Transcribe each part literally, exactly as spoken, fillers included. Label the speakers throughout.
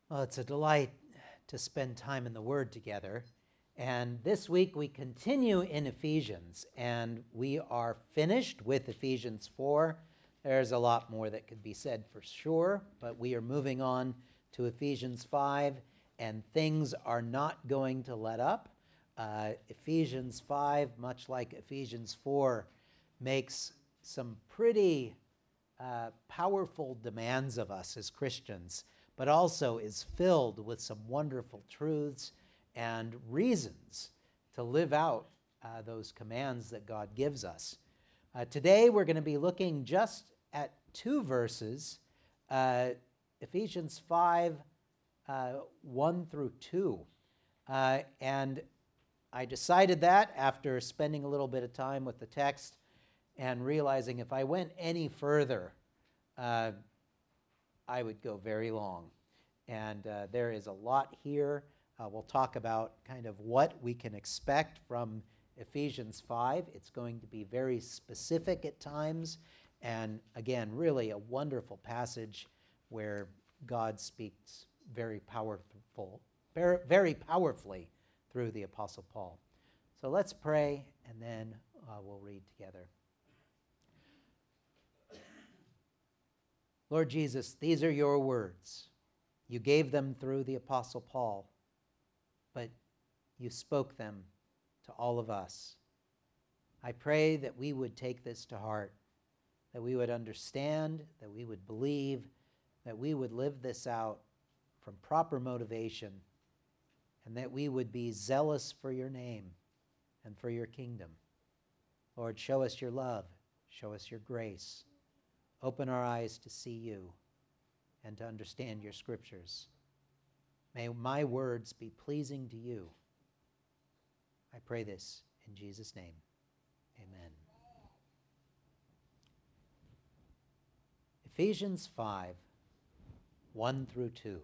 Speaker 1: Well, it's a delight to spend time in the Word together. And this week we continue in Ephesians, and we are finished with Ephesians four. There's a lot more that could be said for sure, but we are moving on to Ephesians five, and things are not going to let up. Uh, Ephesians five, much like Ephesians four, makes some pretty uh, powerful demands of us as Christians, but also is filled with some wonderful truths and reasons to live out uh, those commands that God gives us. Uh, today we're going to be looking just at two verses, uh, Ephesians five, uh, one through two. Uh, and I decided that after spending a little bit of time with the text and realizing if I went any further, uh, I would go very long. And uh, there is a lot here. Uh, we'll talk about kind of what we can expect from Ephesians five. It's going to be very specific at times. And again, really a wonderful passage where God speaks very powerful, very powerfully through the Apostle Paul. So let's pray, and then uh, we'll read together. Lord Jesus, these are your words. You gave them through the Apostle Paul, but you spoke them to all of us. I pray that we would take this to heart, that we would understand, that we would believe, that we would live this out from proper motivation, and that we would be zealous for your name and for your kingdom. Lord, show us your love, show us your grace. Open our eyes to see you and to understand your scriptures. May my words be pleasing to you. I pray this in Jesus' name. Amen. Ephesians five, one through two.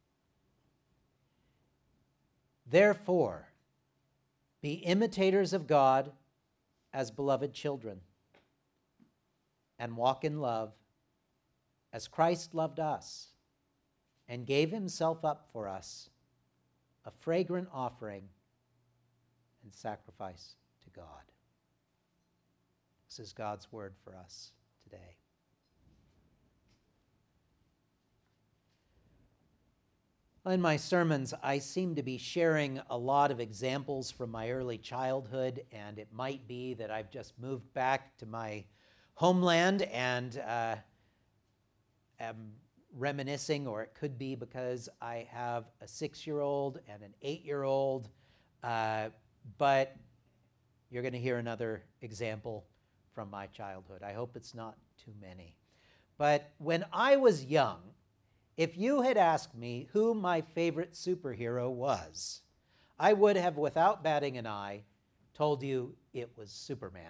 Speaker 1: Therefore, be imitators of God as beloved children, and walk in love as Christ loved us and gave himself up for us, a fragrant offering and sacrifice to God. This is God's word for us today. In my sermons, I seem to be sharing a lot of examples from my early childhood, and it might be that I've just moved back to my homeland and uh, am reminiscing, or it could be because I have a six-year-old and an eight-year-old, uh, but you're going to hear another example from my childhood. I hope it's not too many. But when I was young, if you had asked me who my favorite superhero was, I would have, without batting an eye, told you it was Superman.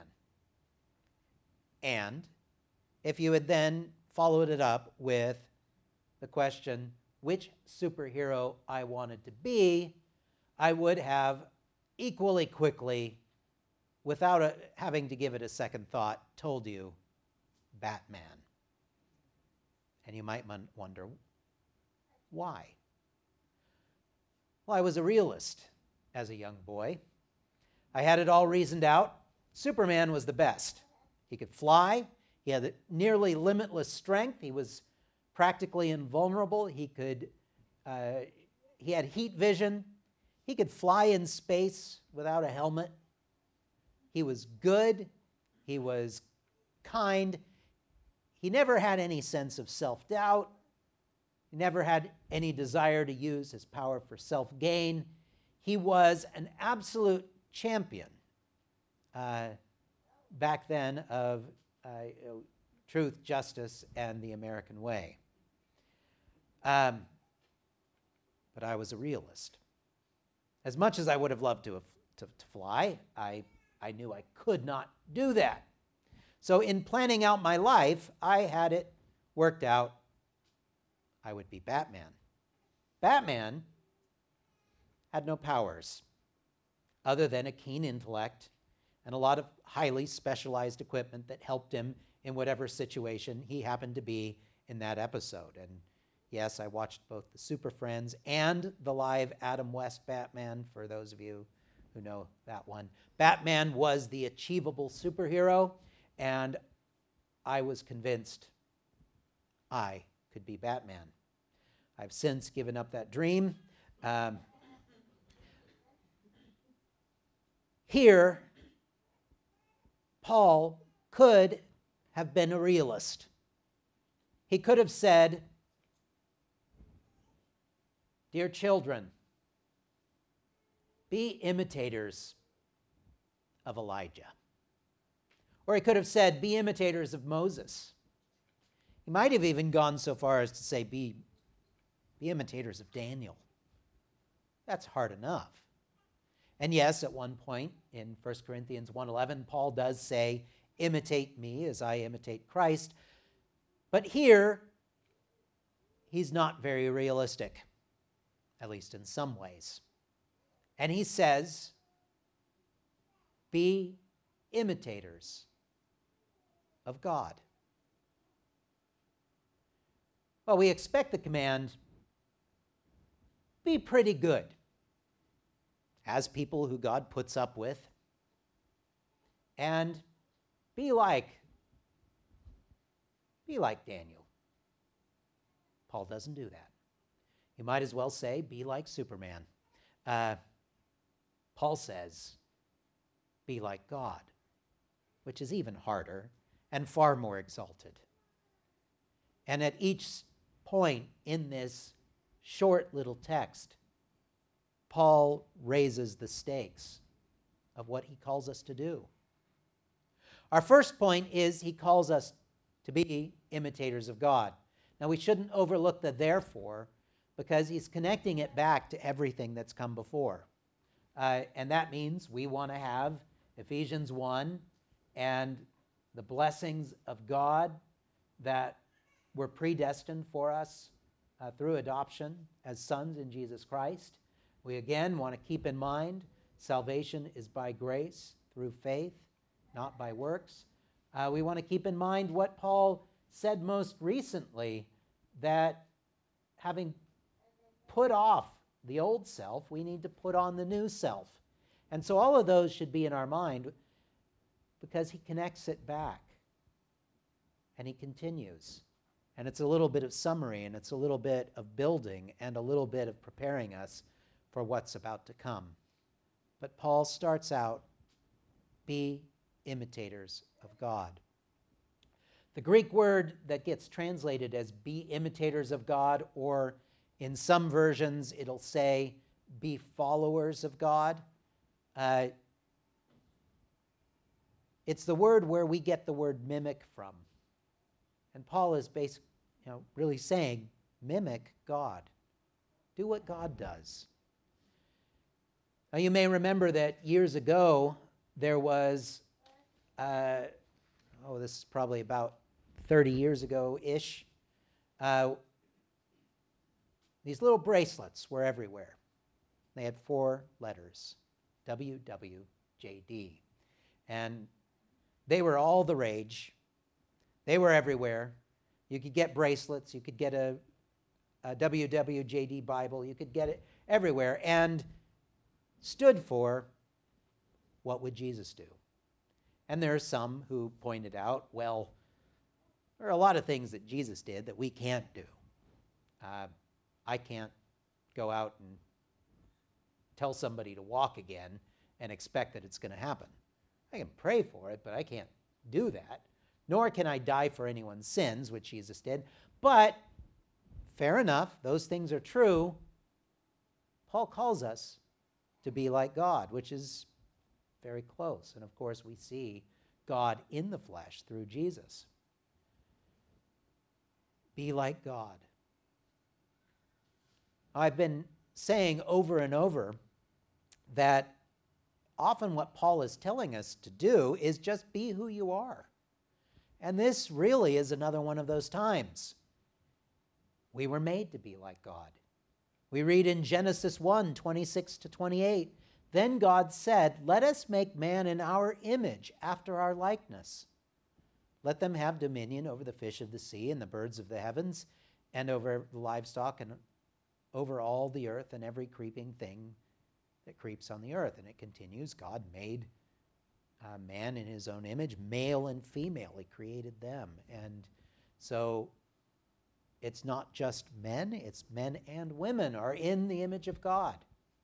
Speaker 1: And if you had then followed it up with the question, which superhero I wanted to be, I would have equally quickly, without a, having to give it a second thought, told you Batman. And you might wonder, why? Well, I was a realist as a young boy. I had it all reasoned out. Superman was the best. He could fly. He had nearly limitless strength. He was practically invulnerable. He could, uh, he had heat vision. He could fly in space without a helmet. He was good. He was kind. He never had any sense of self-doubt. He never had any desire to use his power for self-gain. He was an absolute champion uh, back then of uh, you know, truth, justice, and the American way. Um, but I was a realist. As much as I would have loved to, have, to, to fly, I, I knew I could not do that. So in planning out my life, I had it worked out. I would be Batman. Batman had no powers other than a keen intellect and a lot of highly specialized equipment that helped him in whatever situation he happened to be in that episode. And Yes, I watched both the Super Friends and the live Adam West Batman, for those of you who know that one. Batman was the achievable superhero, and I was convinced I could be Batman. I've since given up that dream. Um, here, Paul could have been a realist. He could have said, "Dear children, be imitators of Elijah." Or he could have said, "Be imitators of Moses." He might have even gone so far as to say, be, be imitators of Daniel. That's hard enough. And yes, at one point in First Corinthians one eleven, Paul does say, "Imitate me as I imitate Christ." But here, he's not very realistic, at least in some ways. And he says, be imitators of God. Well, we expect the command, be pretty good, as people who God puts up with, and be like, be like Daniel. Paul doesn't do that. You might as well say, be like Superman. Uh, Paul says, be like God, which is even harder and far more exalted. And at each point in this short little text, Paul raises the stakes of what he calls us to do. Our first point is he calls us to be imitators of God. Now, we shouldn't overlook the therefore, because he's connecting it back to everything that's come before. Uh, and that means we want to have Ephesians one and the blessings of God that were predestined for us uh, through adoption as sons in Jesus Christ. We again want to keep in mind salvation is by grace through faith, not by works. Uh, we want to keep in mind what Paul said most recently, that having put off the old self, we need to put on the new self. And so all of those should be in our mind, because he connects it back. And he continues. And it's a little bit of summary, and it's a little bit of building, and a little bit of preparing us for what's about to come. But Paul starts out, be imitators of God. The Greek word that gets translated as be imitators of God, or in some versions it'll say be followers of God. Uh, it's the word where we get the word mimic from. And Paul is basically, you know, really saying, mimic God. Do what God does. Now, you may remember that years ago there was, uh, oh, this is probably about thirty years ago-ish, uh, these little bracelets were everywhere. They had four letters, W W J D. And they were all the rage. They were everywhere. You could get bracelets. You could get a, a W W J D Bible. You could get it everywhere. And stood for, what would Jesus do? And there are some who pointed out, well, there are a lot of things that Jesus did that we can't do. Uh, I can't go out and tell somebody to walk again and expect that it's going to happen. I can pray for it, but I can't do that. Nor can I die for anyone's sins, which Jesus did. But fair enough, those things are true. Paul calls us to be like God, which is very close. And of course, we see God in the flesh through Jesus. Be like God. I've been saying over and over that often what Paul is telling us to do is just be who you are. And this really is another one of those times. We were made to be like God. We read in Genesis one, twenty-six to twenty-eight, then God said, let us make man in our image, after our likeness. Let them have dominion over the fish of the sea and the birds of the heavens, and over the livestock and over all the earth and every creeping thing that creeps on the earth. And it continues, God made uh, man in his own image, male and female. He created them. And so it's not just men, it's men and women are in the image of God.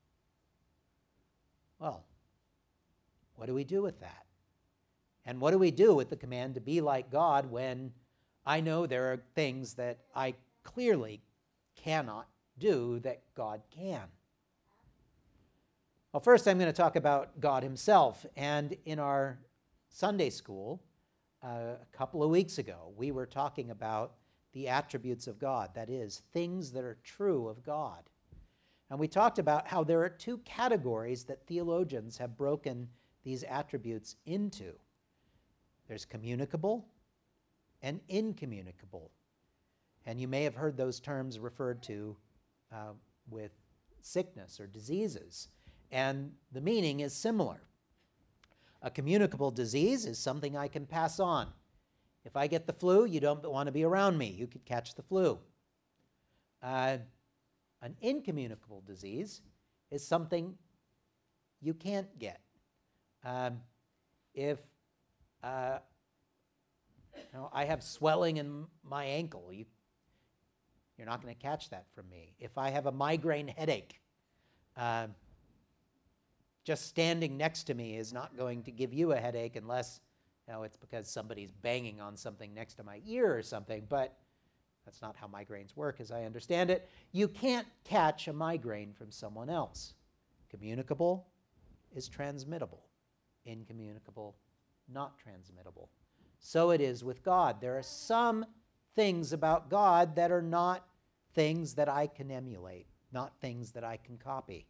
Speaker 1: Well, what do we do with that? And what do we do with the command to be like God when I know there are things that I clearly cannot do that God can? Well, first I'm going to talk about God himself. And in our Sunday school, uh, a couple of weeks ago, we were talking about the attributes of God, that is, things that are true of God. And we talked about how there are two categories that theologians have broken these attributes into. There's communicable and incommunicable. And you may have heard those terms referred to uh, with sickness or diseases. And the meaning is similar. A communicable disease is something I can pass on. If I get the flu, you don't want to be around me. You could catch the flu. Uh, an incommunicable disease is something you can't get. Um, if uh, you know, I have swelling in my ankle, you, you're not going to catch that from me. If I have a migraine headache, uh, just standing next to me is not going to give you a headache unless you know, it's because somebody's banging on something next to my ear or something, but that's not how migraines work as I understand it. You can't catch a migraine from someone else. Communicable is transmittable. Incommunicable, not transmittable. So it is with God. There are some things about God that are not things that I can emulate, not things that I can copy.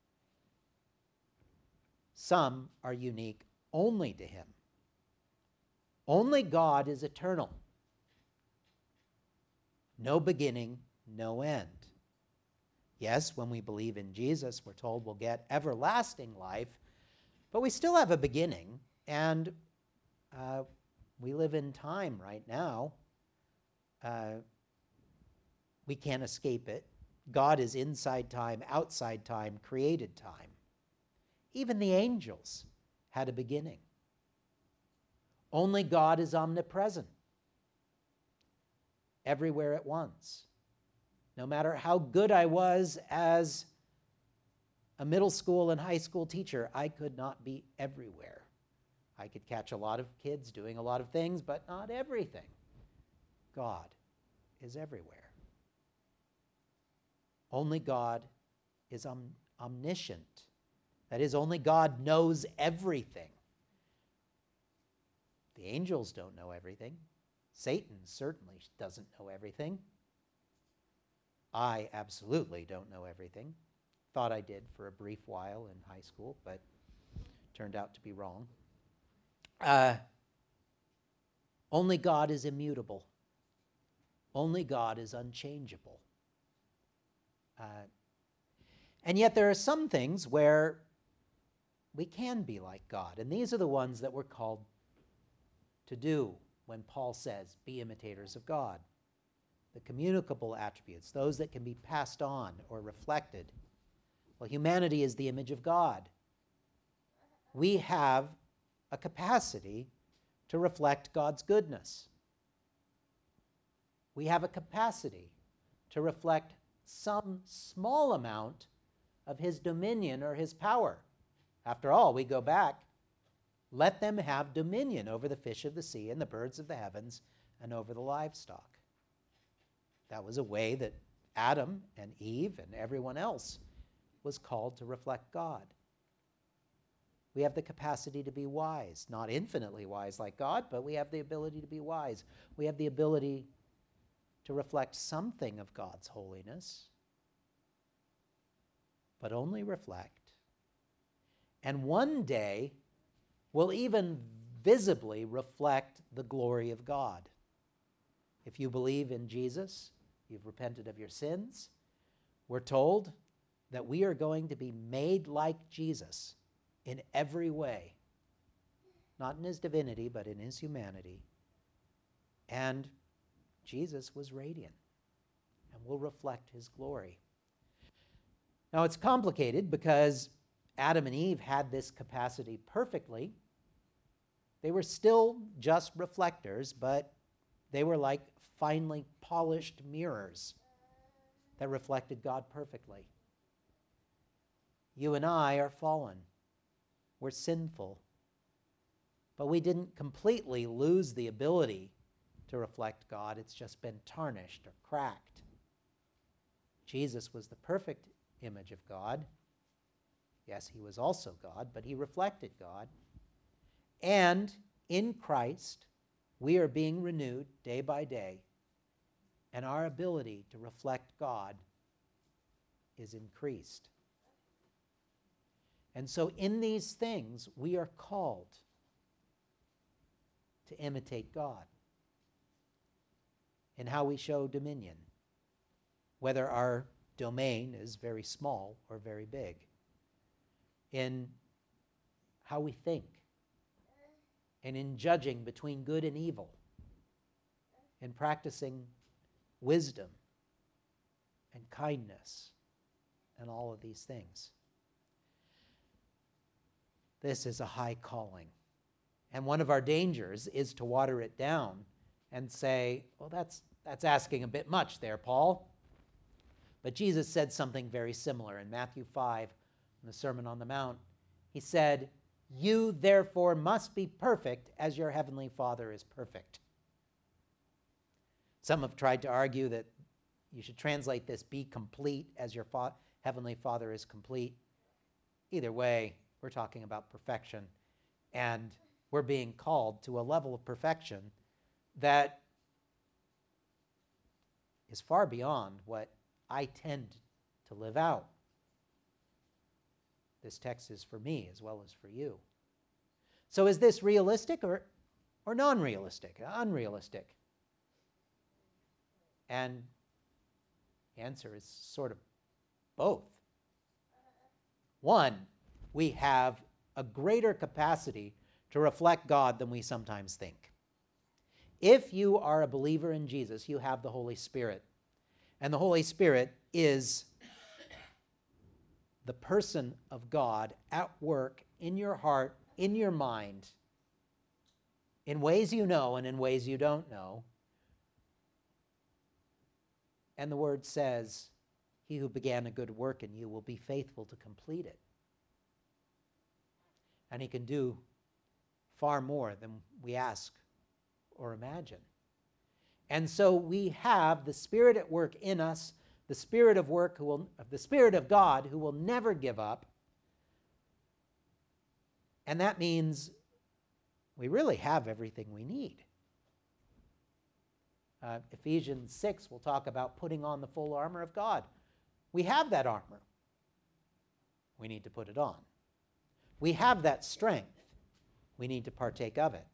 Speaker 1: Some are unique only to him. Only God is eternal. No beginning, no end. Yes, when we believe in Jesus, we're told we'll get everlasting life, but we still have a beginning, and uh, we live in time right now. Uh, we can't escape it. God is inside time, outside time, created time. Even the angels had a beginning. Only God is omnipresent, everywhere at once. No matter how good I was as a middle school and high school teacher, I could not be everywhere. I could catch a lot of kids doing a lot of things, but not everything. God is everywhere. Only God is om- omniscient. That is, only God knows everything. The angels don't know everything. Satan certainly doesn't know everything. I absolutely don't know everything. Thought I did for a brief while in high school, but turned out to be wrong. Uh, only God is immutable. Only God is unchangeable. Uh, and yet there are some things where we can be like God, and these are the ones that we're called to do when Paul says, be imitators of God. The communicable attributes, those that can be passed on or reflected. Well, humanity is the image of God. We have a capacity to reflect God's goodness. We have a capacity to reflect some small amount of his dominion or his power. After all, we go back, let them have dominion over the fish of the sea and the birds of the heavens and over the livestock. That was a way that Adam and Eve and everyone else was called to reflect God. We have the capacity to be wise, not infinitely wise like God, but we have the ability to be wise. We have the ability to reflect something of God's holiness, but only reflect. And one day, we'll even visibly reflect the glory of God. If you believe in Jesus, you've repented of your sins, we're told that we are going to be made like Jesus in every way, not in his divinity, but in his humanity. And Jesus was radiant. and will reflect his glory. Now, it's complicated because Adam and Eve had this capacity perfectly. They were still just reflectors, but they were like finely polished mirrors that reflected God perfectly. You and I are fallen. We're sinful. But we didn't completely lose the ability to reflect God. It's just been tarnished or cracked. Jesus was the perfect image of God. Yes, he was also God, but he reflected God. And in Christ, we are being renewed day by day, and our ability to reflect God is increased. And so in these things, we are called to imitate God in how we show dominion, whether our domain is very small or very big, in how we think, and in judging between good and evil, in practicing wisdom and kindness and all of these things. This is a high calling. And one of our dangers is to water it down and say, well, that's, that's asking a bit much there, Paul. But Jesus said something very similar in Matthew five, in the Sermon on the Mount. He said, you therefore must be perfect as your heavenly Father is perfect. Some have tried to argue that you should translate this, be complete as your fa- heavenly Father is complete. Either way, we're talking about perfection, and we're being called to a level of perfection that is far beyond what I tend to live out. This text is for me as well as for you. So is this realistic or, or non-realistic, unrealistic? And the answer is sort of both. One, we have a greater capacity to reflect God than we sometimes think. If you are a believer in Jesus, you have the Holy Spirit. And the Holy Spirit is the person of God at work in your heart, in your mind, in ways you know and in ways you don't know. And the word says, he who began a good work in you will be faithful to complete it. And he can do far more than we ask or imagine. And so we have the Spirit at work in us, the Spirit of work who will, the Spirit of God who will never give up. And that means we really have everything we need. Uh, Ephesians six will talk about putting on the full armor of God. We have that armor. We need to put it on. We have that strength. We need to partake of it.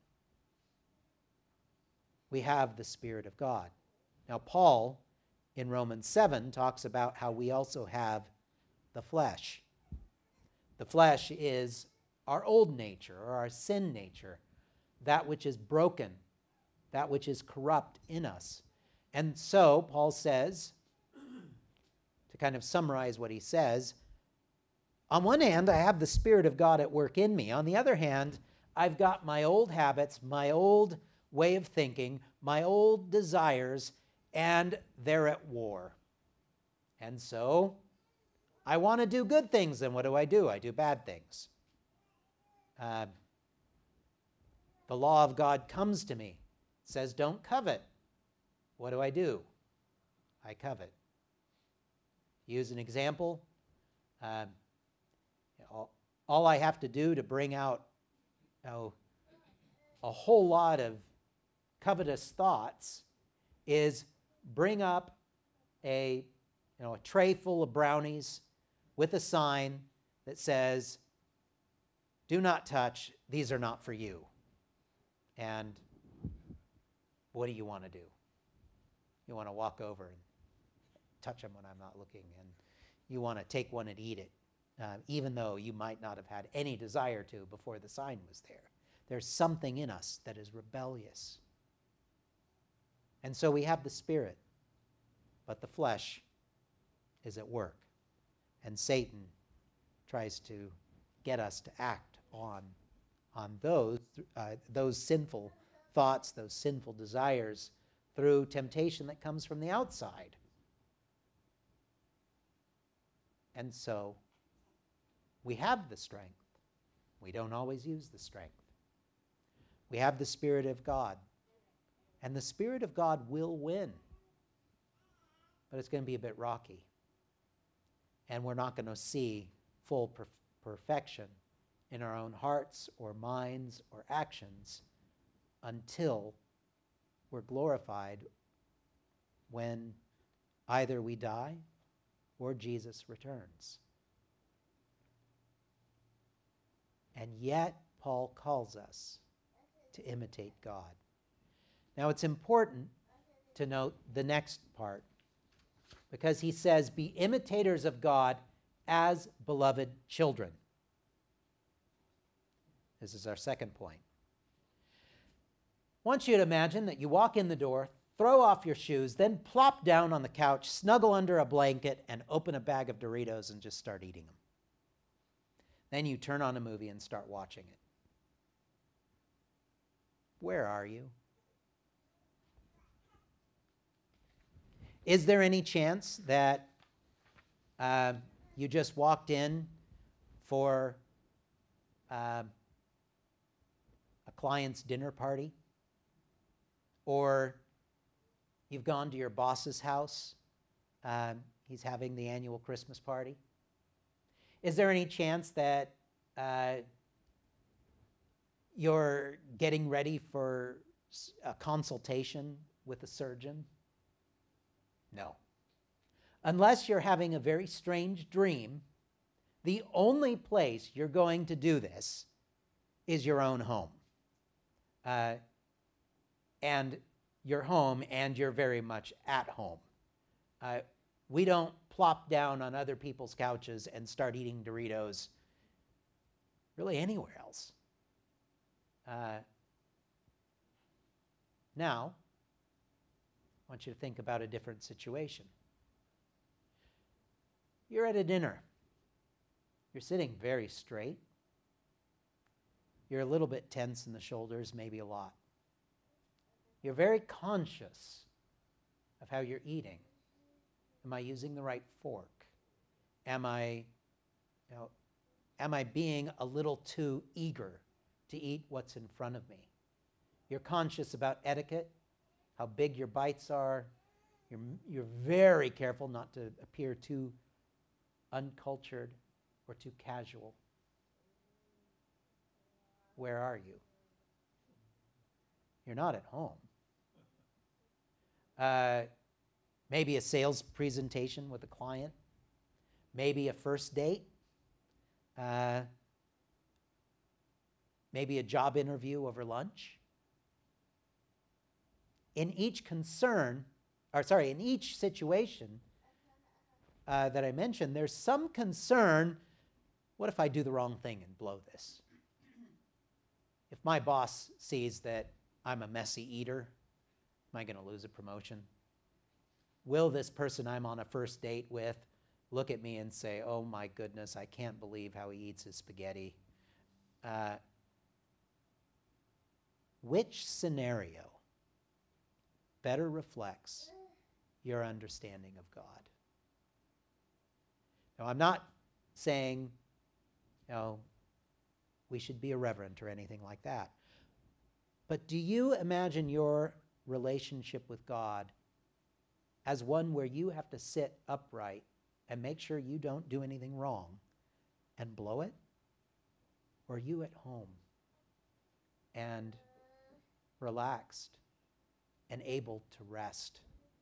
Speaker 1: We have the Spirit of God. Now, Paul, in Romans seven, talks about how we also have the flesh. The flesh is our old nature, or our sin nature, that which is broken, that which is corrupt in us. And so, Paul says, to kind of summarize what he says, on one hand, I have the Spirit of God at work in me. On the other hand, I've got my old habits, my old way of thinking, my old desires, and they're at war. And so, I want to do good things, and what do I do? I do bad things. Uh, the law of God comes to me, says don't covet. What do I do? I covet. Use an example. Uh, all, all I have to do to bring out you know, a whole lot of covetous thoughts is bring up a, you know, a tray full of brownies with a sign that says, do not touch, these are not for you. And what do you want to do? You want to walk over and touch them when I'm not looking, and you want to take one and eat it, uh, even though you might not have had any desire to before the sign was there. There's something in us that is rebellious. And so we have the Spirit. but the flesh is at work. And Satan tries to get us to act on, on those, uh, those sinful thoughts, those sinful desires through temptation that comes from the outside. And so we have the strength. We don't always use the strength. We have the Spirit of God. And the Spirit of God will win. But it's going to be a bit rocky. And we're not going to see full per- perfection in our own hearts or minds or actions until we're glorified when either we die or Jesus returns. And yet, Paul calls us to imitate God. Now, it's important to note the next part, because he says, be imitators of God as beloved children. This is our second point. I want you to imagine that you walk in the door, throw off your shoes, then plop down on the couch, snuggle under a blanket, and open a bag of Doritos and just start eating them. Then you turn on a movie and start watching it. Where are you? Is there any chance that uh, you just walked in for uh, a client's dinner party? Or you've gone to your boss's house. Um, he's having the annual Christmas party. Is there any chance that uh, you're getting ready for a consultation with a surgeon? No. Unless you're having a very strange dream, the only place you're going to do this is your own home. Uh, and your home, and you're very much at home. Uh, we don't plop down on other people's couches and start eating Doritos really anywhere else. Uh, now, I want you to think about a different situation. You're at a dinner. You're sitting very straight. You're a little bit tense in the shoulders, maybe a lot. You're very conscious of how you're eating. Am I using the right fork? Am I, you know, am I being a little too eager to eat what's in front of me? You're conscious about etiquette, how big your bites are. You're, you're very careful not to appear too uncultured or too casual. Where are you? You're not at home. Uh, maybe a sales presentation with a client, maybe a first date, uh, maybe a job interview over lunch. In each concern, or sorry, in each situation uh, that I mentioned, there's some concern, what if I do the wrong thing and blow this? If my boss sees that I'm a messy eater, am I going to lose a promotion? Will this person I'm on a first date with look at me and say, oh my goodness, I can't believe how he eats his spaghetti? Uh, which scenario better reflects your understanding of God? Now, I'm not saying, you know, we should be irreverent or anything like that. But do you imagine your relationship with God as one where you have to sit upright and make sure you don't do anything wrong and blow it? Or are you at home and relaxed and able to rest?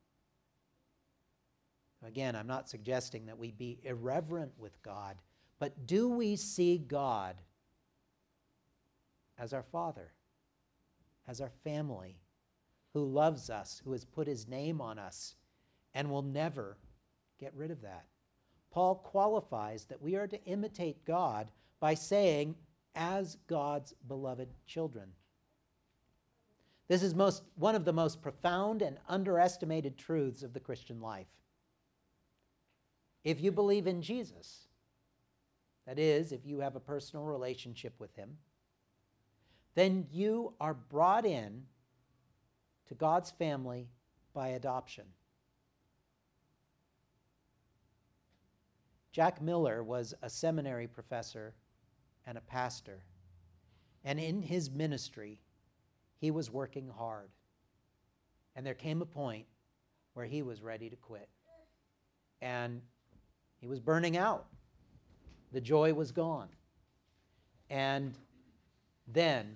Speaker 1: Again, I'm not suggesting that we be irreverent with God, but do we see God as our Father, as our family, who loves us, who has put his name on us, and will never get rid of that? Paul qualifies that we are to imitate God by saying, as God's beloved children. This is most, one of the most profound and underestimated truths of the Christian life. If you believe in Jesus, that is, if you have a personal relationship with him, then you are brought in to God's family by adoption. Jack Miller was a seminary professor and a pastor, and in his ministry, he was working hard. And there came a point where he was ready to quit. And he was burning out. The joy was gone. And then,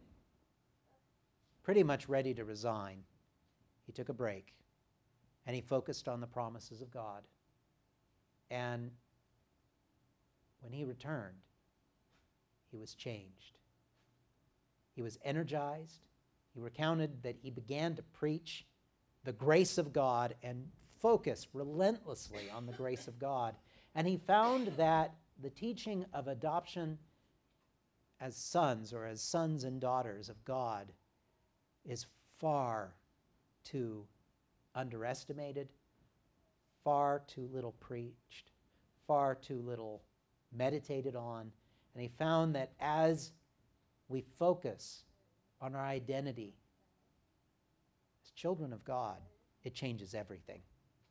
Speaker 1: pretty much ready to resign, he took a break and he focused on the promises of God. And when he returned, he was changed. He was energized. He recounted that he began to preach the grace of God and focus relentlessly on the grace of God. And he found that the teaching of adoption as sons or as sons and daughters of God is far too underestimated, far too little preached, far too little meditated on. And he found that as we focus on our identity as children of God, it changes everything.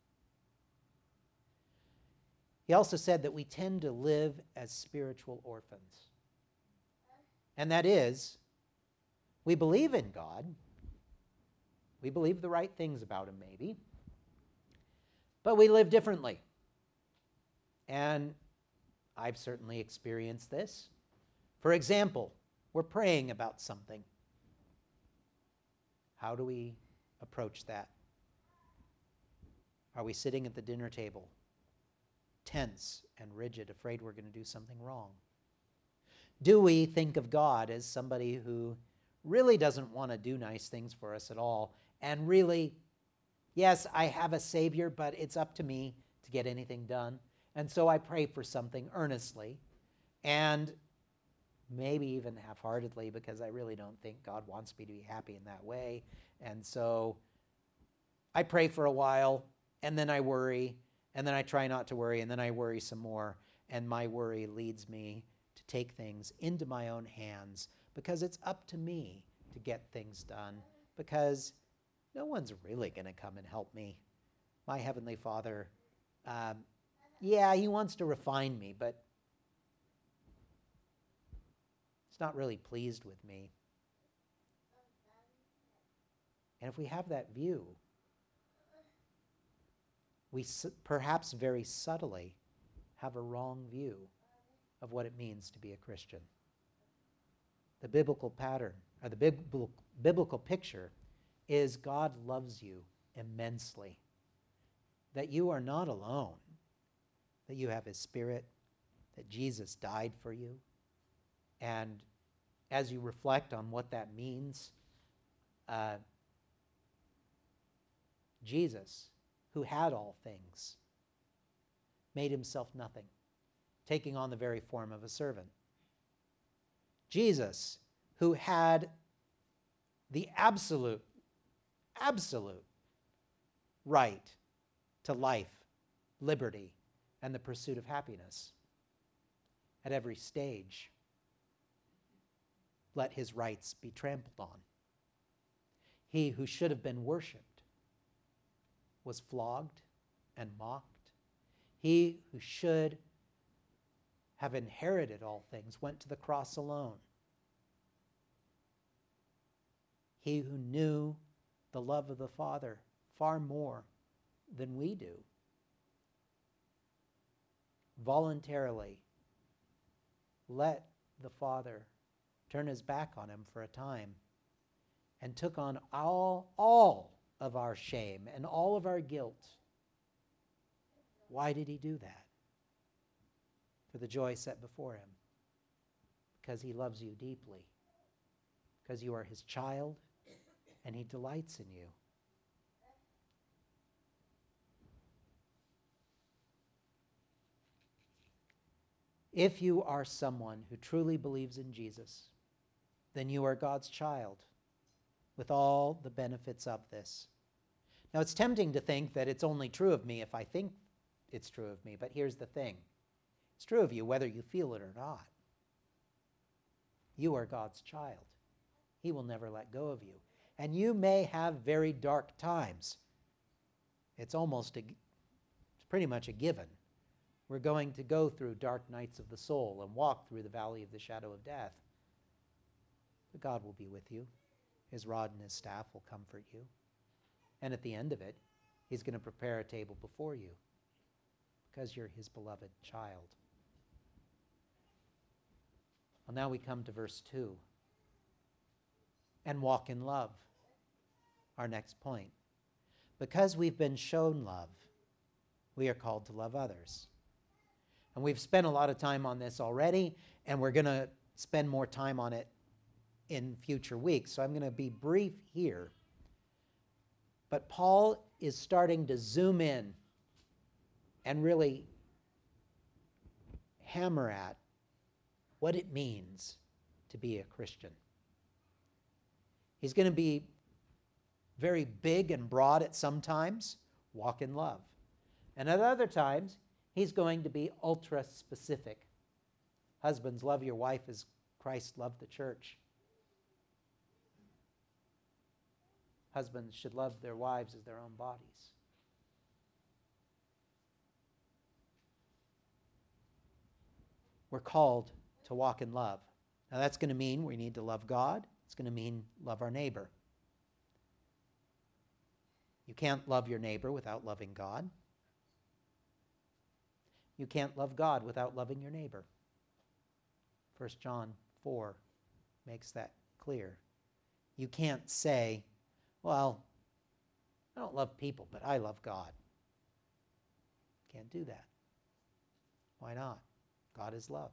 Speaker 1: He also said that we tend to live as spiritual orphans. And that is, we believe in God. We believe the right things about him, maybe. But we live differently. And I've certainly experienced this. For example, we're praying about something. How do we approach that? Are we sitting at the dinner table, tense and rigid, afraid we're going to do something wrong? Do we think of God as somebody who really doesn't want to do nice things for us at all, and really, yes, I have a Savior, but it's up to me to get anything done, and so I pray for something earnestly, and maybe even half-heartedly, because I really don't think God wants me to be happy in that way, and so I pray for a while, and then I worry, and then I try not to worry, and then I worry some more, and my worry leads me to take things into my own hands, because it's up to me to get things done, because no one's really going to come and help me. My Heavenly Father, um, yeah, he wants to refine me, but he's not really pleased with me. And if we have that view, we su- perhaps very subtly have a wrong view of what it means to be a Christian. The biblical pattern, or the biblical, biblical picture, is God loves you immensely, that you are not alone, that you have his Spirit, that Jesus died for you. And as you reflect on what that means, uh, Jesus, who had all things, made himself nothing, taking on the very form of a servant. Jesus, who had the absolute, absolute right to life, liberty, and the pursuit of happiness, at every stage, let his rights be trampled on. He who should have been worshipped was flogged and mocked. He who should have inherited all things went to the cross alone. He who knew the love of the Father far more than we do, voluntarily let the Father turn his back on him for a time and took on all, all of our shame and all of our guilt. Why did he do that? For the joy set before him. Because he loves you deeply. Because you are his child and he delights in you. If you are someone who truly believes in Jesus, then you are God's child. with all the benefits of this. Now, it's tempting to think that it's only true of me if I think it's true of me, but here's the thing. It's true of you whether you feel it or not. You are God's child. He will never let go of you. And you may have very dark times. It's almost a, it's pretty much a given. We're going to go through dark nights of the soul and walk through the valley of the shadow of death. But God will be with you. His rod and his staff will comfort you. And at the end of it, he's going to prepare a table before you because you're his beloved child. Well, now we come to verse two. And walk in love. Our next point. Because we've been shown love, we are called to love others. And we've spent a lot of time on this already, and we're going to spend more time on it in future weeks. So I'm going to be brief here. But Paul is starting to zoom in and really hammer at what it means to be a Christian. He's going to be very big and broad at some times, walk in love. And at other times, he's going to be ultra specific. Husbands, love your wife as Christ loved the church. Husbands should love their wives as their own bodies. We're called to walk in love. Now that's going to mean we need to love God. It's going to mean love our neighbor. You can't love your neighbor without loving God. You can't love God without loving your neighbor. First John four makes that clear. You can't say, well, I don't love people, but I love God. Can't do that. Why not? God is love.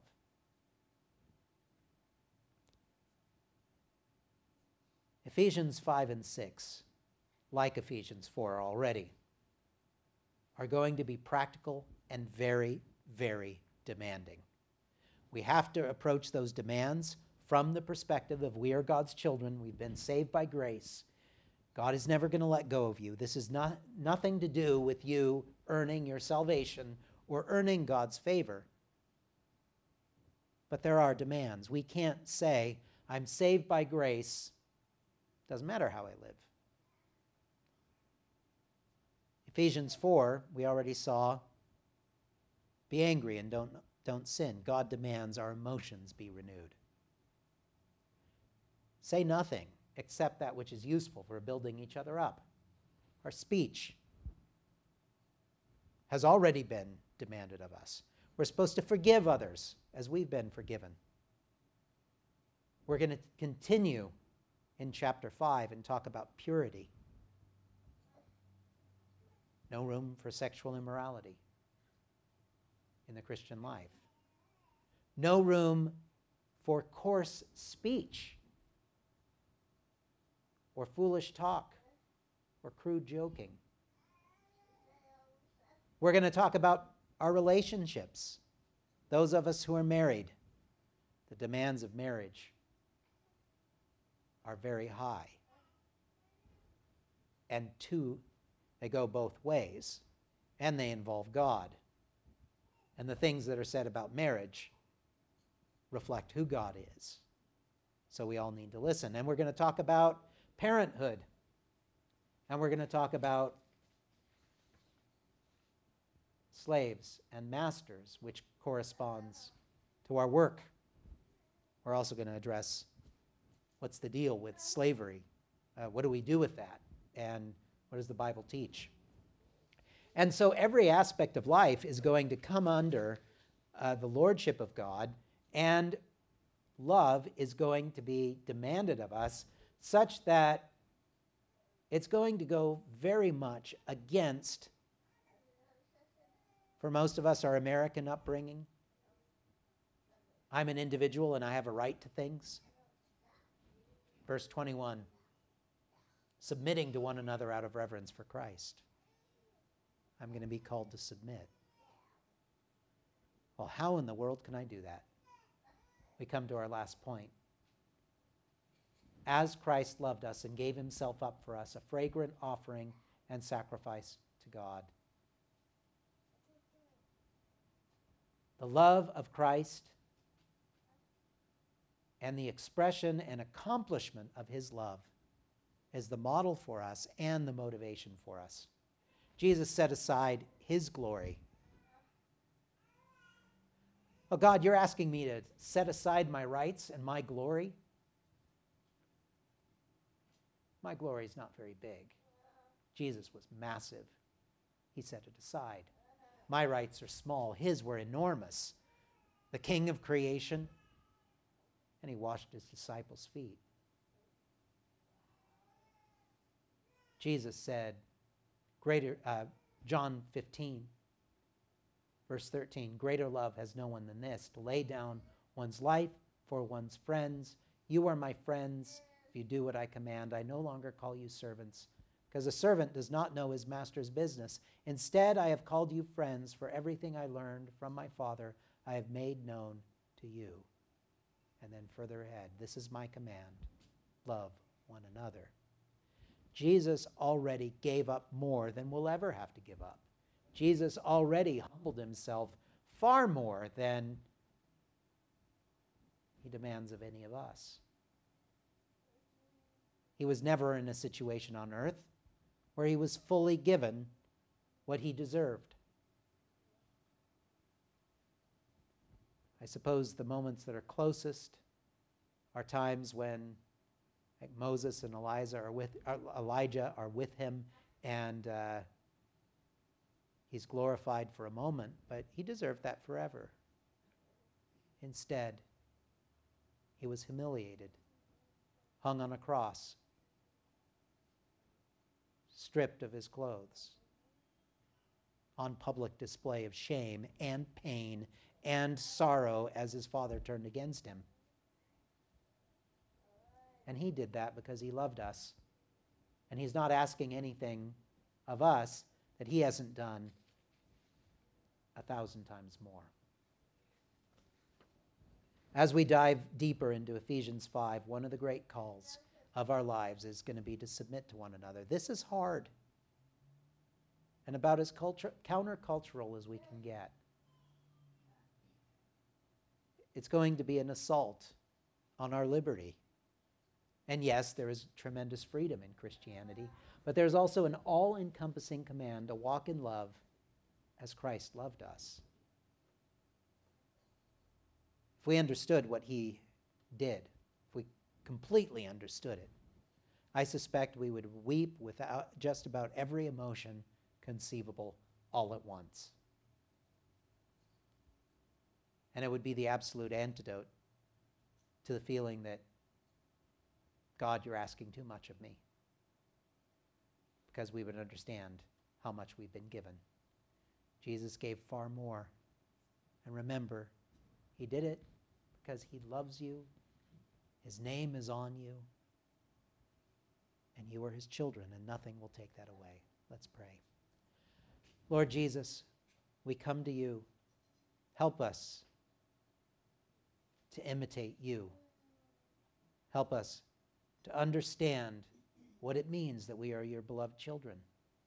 Speaker 1: Ephesians five and six, like Ephesians four already, are going to be practical and very, very demanding. We have to approach those demands from the perspective of we are God's children. We've been saved by grace. God is never going to let go of you. This is not nothing to do with you earning your salvation or earning God's favor. But there are demands. We can't say, I'm saved by grace. Doesn't matter how I live. Ephesians four, we already saw, be angry and don't, don't sin. God demands our emotions be renewed. Say nothing except that which is useful for building each other up. Our speech has already been demanded of us. We're supposed to forgive others as we've been forgiven. We're going to continue in chapter five and talk about purity. No room for sexual immorality in the Christian life. No room for coarse speech or foolish talk or crude joking. We're going to talk about our relationships. Those of us who are married, the demands of marriage are very high. And two, they go both ways, and they involve God. And the things that are said about marriage reflect who God is. So we all need to listen. And we're going to talk about parenthood. And we're going to talk about slaves and masters, which corresponds to our work. We're also going to address what's the deal with slavery? Uh, what do we do with that? And what does the Bible teach? And so every aspect of life is going to come under uh, the lordship of God, and love is going to be demanded of us such that it's going to go very much against, for most of us, our American upbringing. I'm an individual and I have a right to things. Verse twenty-one, submitting to one another out of reverence for Christ. I'm going to be called to submit. Well, how in the world can I do that? We come to our last point. as Christ loved us and gave himself up for us, a fragrant offering and sacrifice to God. The love of Christ and the expression and accomplishment of his love is the model for us and the motivation for us. Jesus set aside his glory. Oh God, you're asking me to set aside my rights and my glory? My glory is not very big. Jesus was massive. He set it aside. My rights are small. His were enormous. The king of creation. And he washed his disciples' feet. Jesus said, greater, uh, John fifteen, verse thirteen, greater love has no one than this, to lay down one's life for one's friends. You are my friends if you do what I command. I no longer call you servants, because a servant does not know his master's business. Instead, I have called you friends, for everything I learned from my Father I have made known to you. And then further ahead, this is my command, love one another. Jesus already gave up more than we'll ever have to give up. Jesus already humbled himself far more than he demands of any of us. He was never in a situation on earth where he was fully given what he deserved. I suppose the moments that are closest are times when, like Moses and Elijah are with uh, Elijah are with him, and uh, he's glorified for a moment, but he deserved that forever. Instead, he was humiliated, hung on a cross, stripped of his clothes, on public display of shame and pain and sorrow as his Father turned against him. And he did that because he loved us. And he's not asking anything of us that he hasn't done a thousand times more. As we dive deeper into Ephesians five, one of the great calls of our lives is going to be to submit to one another. This is hard and about as culture, countercultural as we can get. It's going to be an assault on our liberty. And yes, there is tremendous freedom in Christianity, but there's also an all-encompassing command to walk in love as Christ loved us. If we understood what he did, if we completely understood it, I suspect we would weep without just about every emotion conceivable all at once. And it would be the absolute antidote to the feeling that, God, you're asking too much of me, because we would understand how much we've been given. Jesus gave far more. And remember, he did it because he loves you. His name is on you. And you are his children, and nothing will take that away. Let's pray. Lord Jesus, we come to you. Help us to imitate you. Help us to understand what it means that we are your beloved children.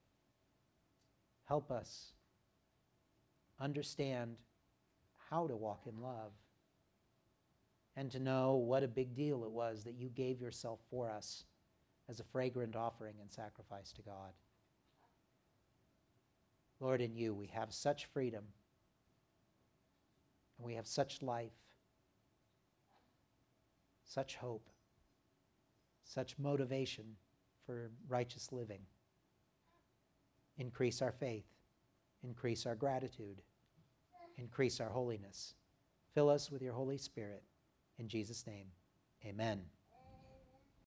Speaker 1: Help us understand how to walk in love and to know what a big deal it was that you gave yourself for us as a fragrant offering and sacrifice to God. Lord, in you we have such freedom and we have such life, such hope, such motivation for righteous living. Increase our faith, increase our gratitude, increase our holiness. Fill us with your Holy Spirit. In Jesus' name, amen.